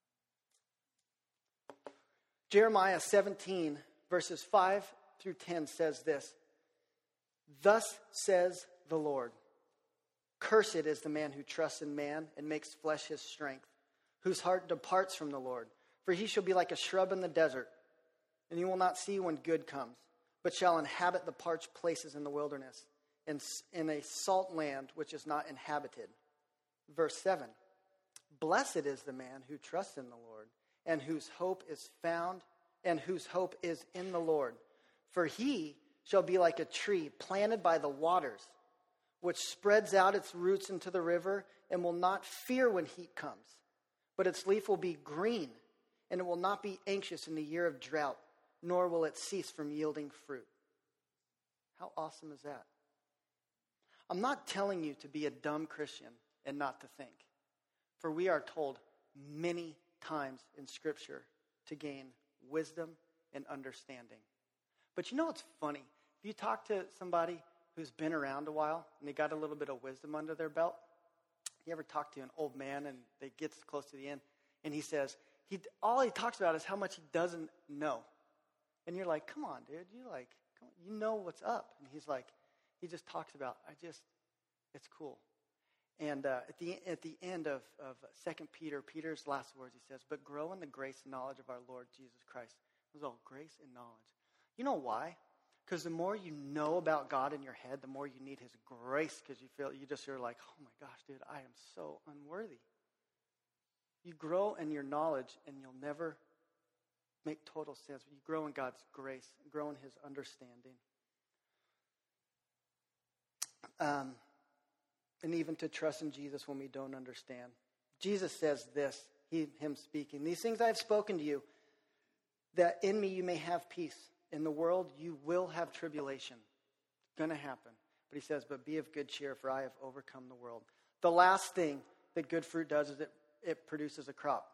Jeremiah seventeen, verses five through ten says this. Thus says the Lord, cursed is the man who trusts in man and makes flesh his strength, whose heart departs from the Lord. For he shall be like a shrub in the desert, and he will not see when good comes, but shall inhabit the parched places in the wilderness, in, in a salt land which is not inhabited. Verse seven, blessed is the man who trusts in the Lord, and whose hope is found, and whose hope is in the Lord. For he shall be like a tree planted by the waters, which spreads out its roots into the river, and will not fear when heat comes. But its leaf will be green, and it will not be anxious in the year of drought, nor will it cease from yielding fruit. How awesome is that? I'm not telling you to be a dumb Christian and not to think. For we are told many times in Scripture to gain wisdom and understanding. But you know what's funny? If you talk to somebody who's been around a while and they got a little bit of wisdom under their belt, you ever talk to an old man and they get close to the end and he says, he all he talks about is how much he doesn't know. And you're like, come on, dude, you like, come on, you know what's up. And he's like, he just talks about, I just, it's cool. And uh, at the at the end of, of Second Peter, Peter's last words, he says, but grow in the grace and knowledge of our Lord Jesus Christ. It was all grace and knowledge. You know why? Because the more you know about God in your head, the more you need his grace, because you feel, you just, you're like, oh my gosh, dude, I am so unworthy. You grow in your knowledge and you'll never make total sense. You grow in God's grace, grow in his understanding. Um, and even to trust in Jesus when we don't understand. Jesus says this, he, him speaking, these things I have spoken to you, that in me you may have peace. In the world you will have tribulation. It's going to happen. But he says, but be of good cheer, for I have overcome the world. The last thing that good fruit does is it, it produces a crop.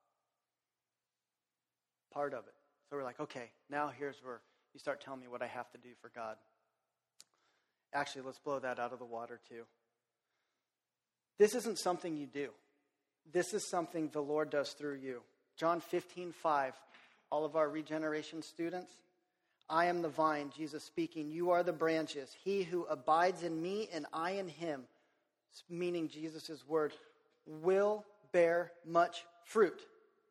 Part of it. So we're like, okay, now here's where you start telling me what I have to do for God. Actually, let's blow that out of the water too. This isn't something you do. This is something the Lord does through you. John fifteen five, all of our regeneration students. I am the vine, Jesus speaking. You are the branches. He who abides in me and I in him, meaning Jesus' word, will bear much fruit.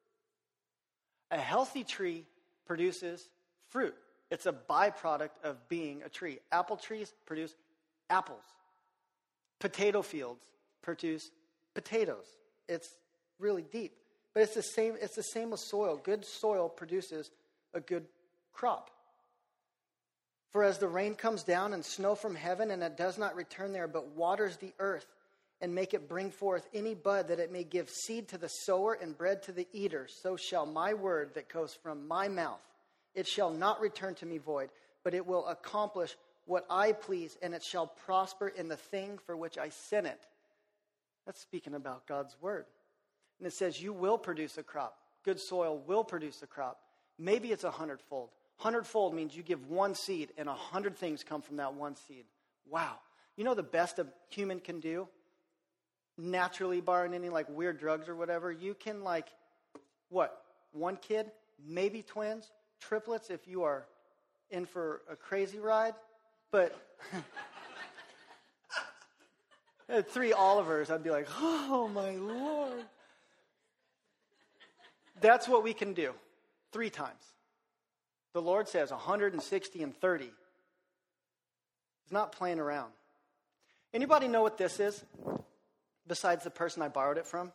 A healthy tree produces fruit. It's a byproduct of being a tree. Apple trees produce apples. Potato fields produce potatoes. It's really deep. But it's the same, it's the same with soil. Good soil produces a good crop. For as the rain comes down and snow from heaven, and it does not return there, but waters the earth, and make it bring forth any bud, that it may give seed to the sower and bread to the eater, so shall my word that goes from my mouth, it shall not return to me void, but it will accomplish what I please, and it shall prosper in the thing for which I sent it. That's speaking about God's word. And it says you will produce a crop. Good soil will produce a crop. Maybe it's a hundredfold. Hundredfold means you give one seed and a hundred things come from that one seed. Wow. You know the best a human can do? Naturally, barring any like weird drugs or whatever, you can like, what? One kid, maybe twins, triplets if you are in for a crazy ride. But three Olivers, I'd be like, oh my Lord. That's what we can do. Three times. The Lord says one hundred sixty and thirty. He's not playing around. Anybody know what this is? Besides the person I borrowed it from?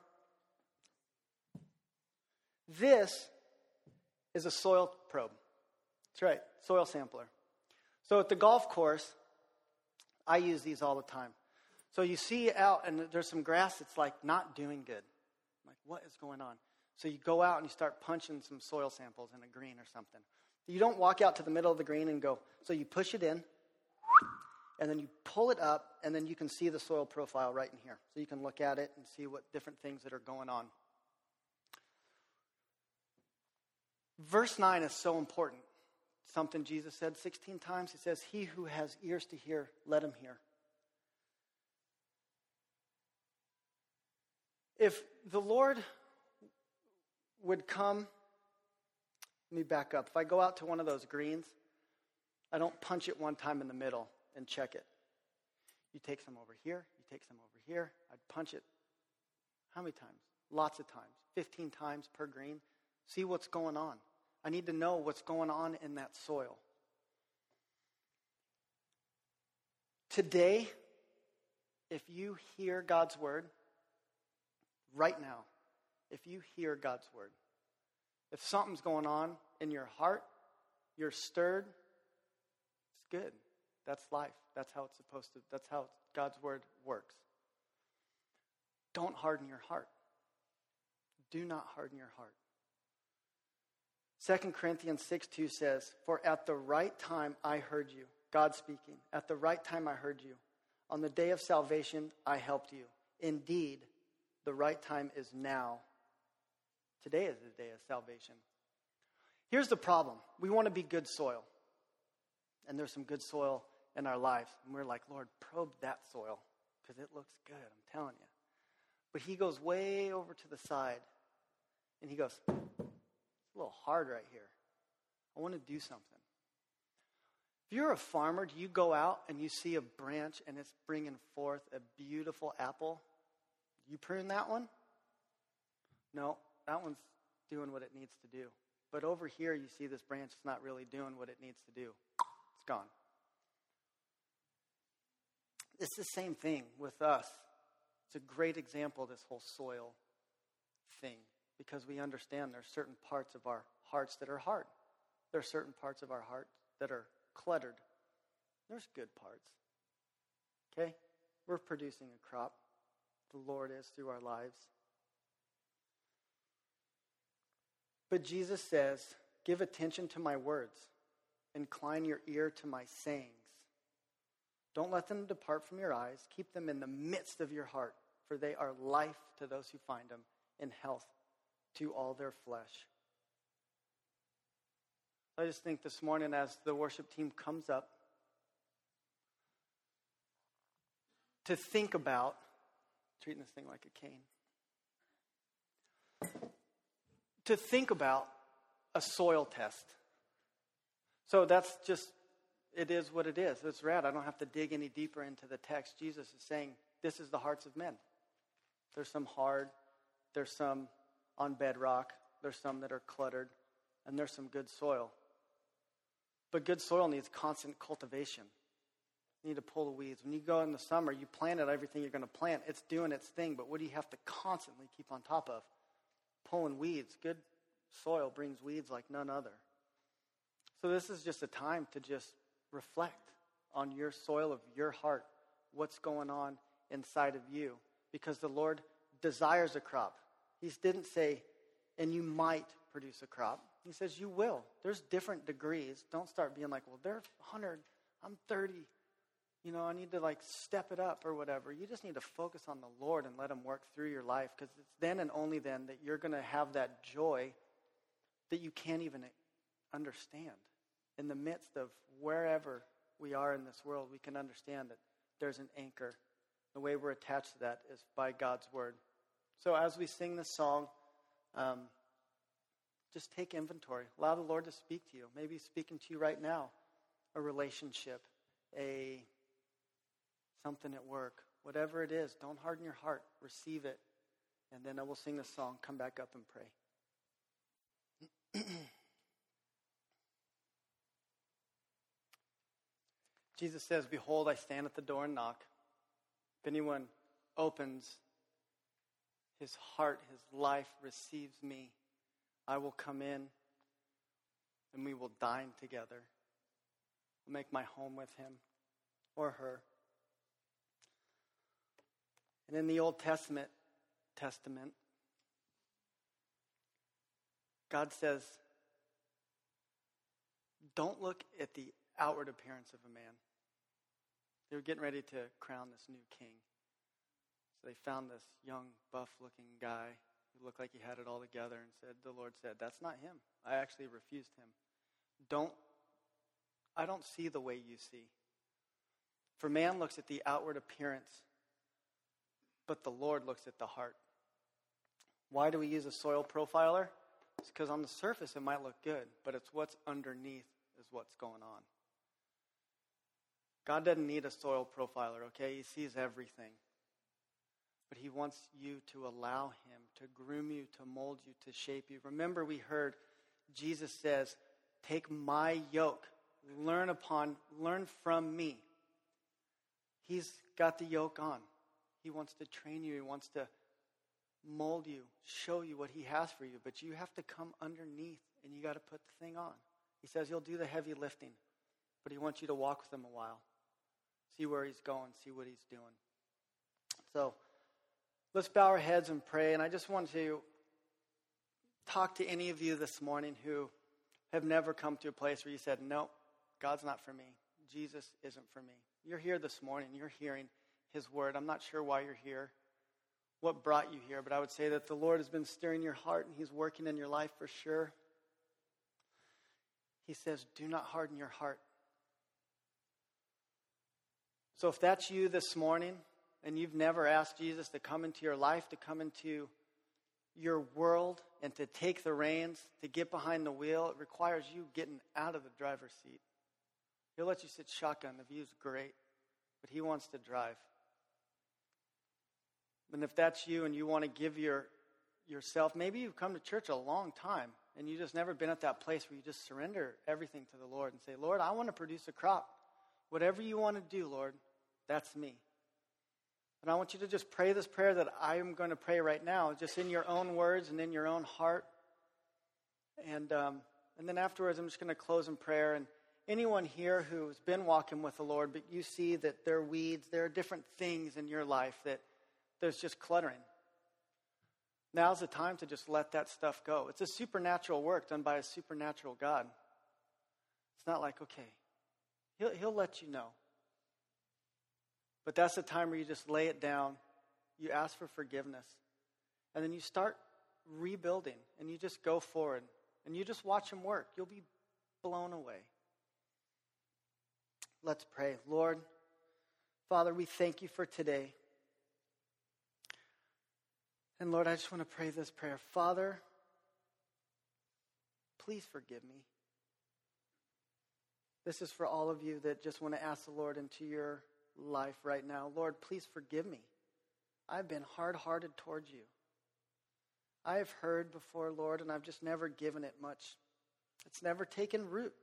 This is a soil probe. That's right, soil sampler. So at the golf course, I use these all the time. So you see out and there's some grass that's like not doing good. I'm like, what is going on? So you go out and you start punching some soil samples in a green or something. You don't walk out to the middle of the green and go, so you push it in, and then you pull it up, and then you can see the soil profile right in here. So you can look at it and see what different things that are going on. Verse nine is so important. Something Jesus said sixteen times. He says, he who has ears to hear, let him hear. If the Lord would come, let me back up. If I go out to one of those greens, I don't punch it one time in the middle and check it. You take some over here, you take some over here. I'd punch it how many times? Lots of times. fifteen times per green. See what's going on. I need to know what's going on in that soil. Today, if you hear God's word, right now, if you hear God's word, if something's going on in your heart, you're stirred, it's good. That's life. That's how it's supposed to, that's how God's word works. Don't harden your heart. Do not harden your heart. Second Corinthians six two says, for at the right time I heard you, God speaking, at the right time I heard you. On the day of salvation I helped you. Indeed, The right time is now. Today is the day of salvation. Here's the problem. We want to be good soil. And there's some good soil in our lives. And we're like, Lord, probe that soil because it looks good, I'm telling you. But he goes way over to the side. And he goes, it's a little hard right here. I want to do something. If you're a farmer, do you go out and you see a branch and it's bringing forth a beautiful apple? You prune that one? No, that one's doing what it needs to do. But over here, you see this branch is not really doing what it needs to do. It's gone. It's the same thing with us. It's a great example of this whole soil thing because we understand there's certain parts of our hearts that are hard. There are certain parts of our heart that are cluttered. There's good parts. Okay? We're producing a crop. The Lord is through our lives. But Jesus says, give attention to my words. Incline your ear to my sayings. Don't let them depart from your eyes. Keep them in the midst of your heart, for they are life to those who find them and health to all their flesh. I just think this morning as the worship team comes up, to think about, treating this thing like a cane, to think about a soil test. So that's just, it is what it is. It's rad. I don't have to dig any deeper into the text. Jesus is saying, this is the hearts of men. There's some hard, there's some on bedrock, there's some that are cluttered, and there's some good soil. But good soil needs constant cultivation. You need to pull the weeds. When you go in the summer, you planted everything you're going to plant. It's doing its thing, but what do you have to constantly keep on top of? Pulling weeds. Good soil brings weeds like none other. So this is just a time to just reflect on your soil of your heart, what's going on inside of you. Because the Lord desires a crop. He didn't say, and you might produce a crop. He says, you will. There's different degrees. Don't start being like, well, they're one hundred, I'm thirty. You know, I need to like step it up or whatever. You just need to focus on the Lord and let him work through your life. Because it's then and only then that you're going to have that joy that you can't even understand. In the midst of wherever we are in this world, we can understand that there's an anchor. The way we're attached to that is by God's word. So as we sing this song, um, just take inventory. Allow the Lord to speak to you. Maybe he's speaking to you right now. A relationship, a something at work, whatever it is. Don't harden your heart. Receive it. And then I will sing this song. Come back up and pray. Jesus says, behold, I stand at the door and knock. If anyone opens his heart, his life receives me, I will come in and we will dine together. I'll make my home with him or her. And in the Old Testament, Testament, God says, don't look at the outward appearance of a man. They were getting ready to crown this new king. So they found this young, buff-looking guy who looked like he had it all together and said, the Lord said, that's not him. I actually refused him. Don't, I don't see the way you see. For man looks at the outward appearance, but the Lord looks at the heart. Why do we use a soil profiler? It's because on the surface it might look good, but it's what's underneath is what's going on. God doesn't need a soil profiler, okay? He sees everything. But he wants you to allow him to groom you, to mold you, to shape you. Remember, we heard Jesus says, take my yoke, learn upon, learn from me. He's got the yoke on. He wants to train you. He wants to mold you, show you what he has for you. But you have to come underneath and you got to put the thing on. He says he'll do the heavy lifting, but he wants you to walk with him a while. See where he's going, see what he's doing. So let's bow our heads and pray. And I just want to talk to any of you this morning who have never come to a place where you said, no, God's not for me. Jesus isn't for me. You're here this morning. You're hearing his word. I'm not sure why you're here. what brought you here, but I would say that the Lord has been stirring your heart and he's working in your life for sure. He says, do not harden your heart. So if that's you this morning and you've never asked Jesus to come into your life, to come into your world and to take the reins, to get behind the wheel, it requires you getting out of the driver's seat. He'll let you sit shotgun. The view's great, but he wants to drive. And if that's you and you want to give your yourself, maybe you've come to church a long time and you just never been at that place where you just surrender everything to the Lord and say, Lord, I want to produce a crop. Whatever you want to do, Lord, that's me. And I want you to just pray this prayer that I am going to pray right now, just in your own words and in your own heart. And um, and then afterwards, I'm just going to close in prayer. And anyone here who's been walking with the Lord, but you see that there are weeds, there are different things in your life that there's just cluttering. Now's the time to just let that stuff go. It's a supernatural work done by a supernatural God. It's not like, okay, he'll, he'll let you know. But that's the time where you just lay it down, you ask for forgiveness, and then you start rebuilding, and you just go forward, and you just watch him work. You'll be blown away. Let's pray. Lord, Father, we thank you for today. And Lord, I just want to pray this prayer. Father, please forgive me. This is for all of you that just want to ask the Lord into your life right now. Lord, please forgive me. I've been hard-hearted towards you. I have heard before, Lord, and I've just never given it much. It's never taken root.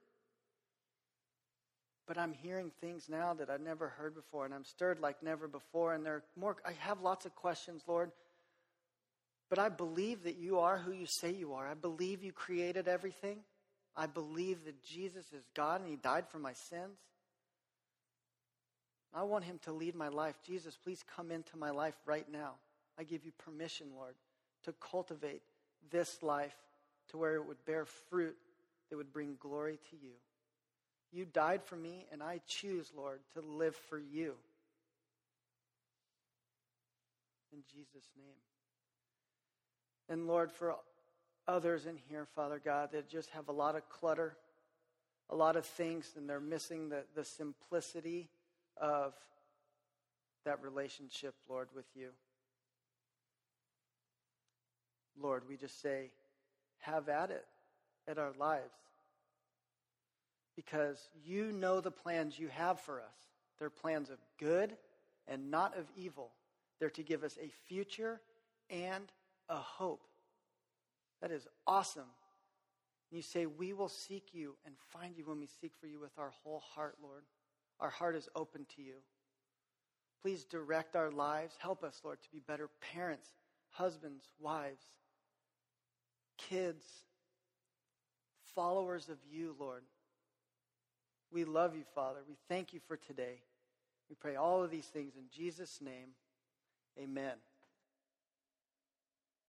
But I'm hearing things now that I've never heard before, and I'm stirred like never before, and there are more. I have lots of questions, Lord. But I believe that you are who you say you are. I believe you created everything. I believe that Jesus is God and he died for my sins. I want him to lead my life. Jesus, please come into my life right now. I give you permission, Lord, to cultivate this life to where it would bear fruit that would bring glory to you. You died for me, and I choose, Lord, to live for you. In Jesus' name. And Lord, for others in here, Father God, that just have a lot of clutter, a lot of things, and they're missing the, the simplicity of that relationship, Lord, with you. Lord, we just say, have at it, at our lives. Because you know the plans you have for us. They're plans of good and not of evil. They're to give us a future and a hope. That is awesome. And you say, we will seek you and find you when we seek for you with our whole heart, Lord. Our heart is open to you. Please direct our lives. Help us, Lord, to be better parents, husbands, wives, kids, followers of you, Lord. We love you, Father. We thank you for today. We pray all of these things in Jesus' name. Amen.